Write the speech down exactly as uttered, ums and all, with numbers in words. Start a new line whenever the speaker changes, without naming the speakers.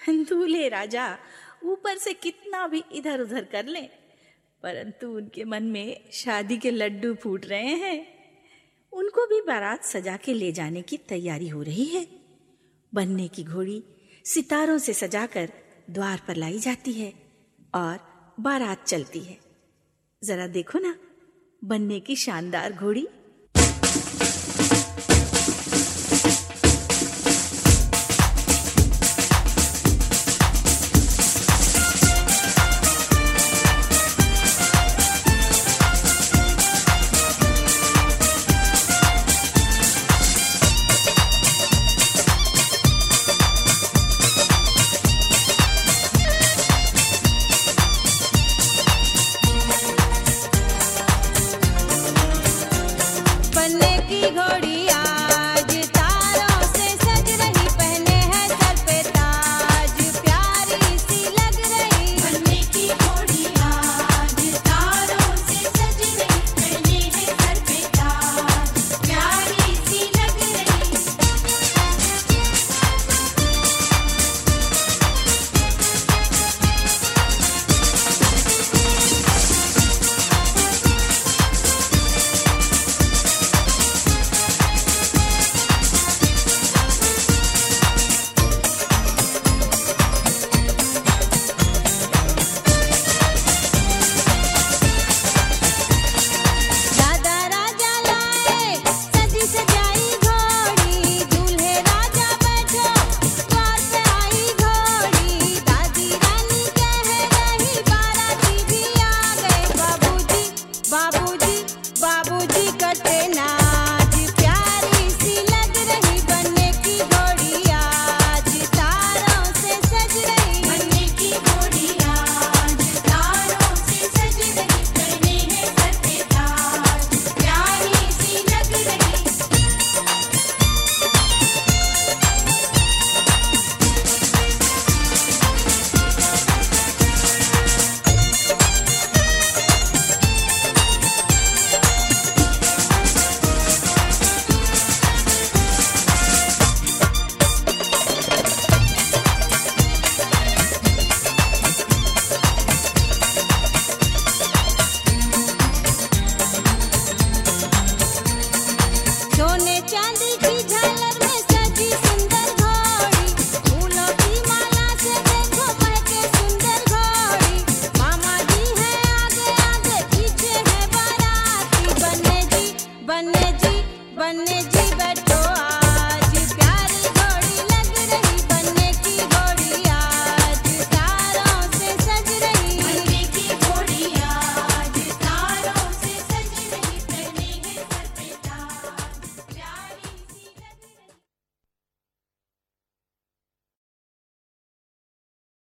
दूल्हे राजा ऊपर से कितना भी इधर उधर कर लें, परंतु उनके मन में शादी के लड्डू फूट रहे हैं। उनको भी बारात सजा के ले जाने की तैयारी हो रही है। बनने की घोड़ी सितारों से सजाकर द्वार पर लाई जाती है और बारात चलती है। जरा देखो ना, बनने की शानदार घोड़ी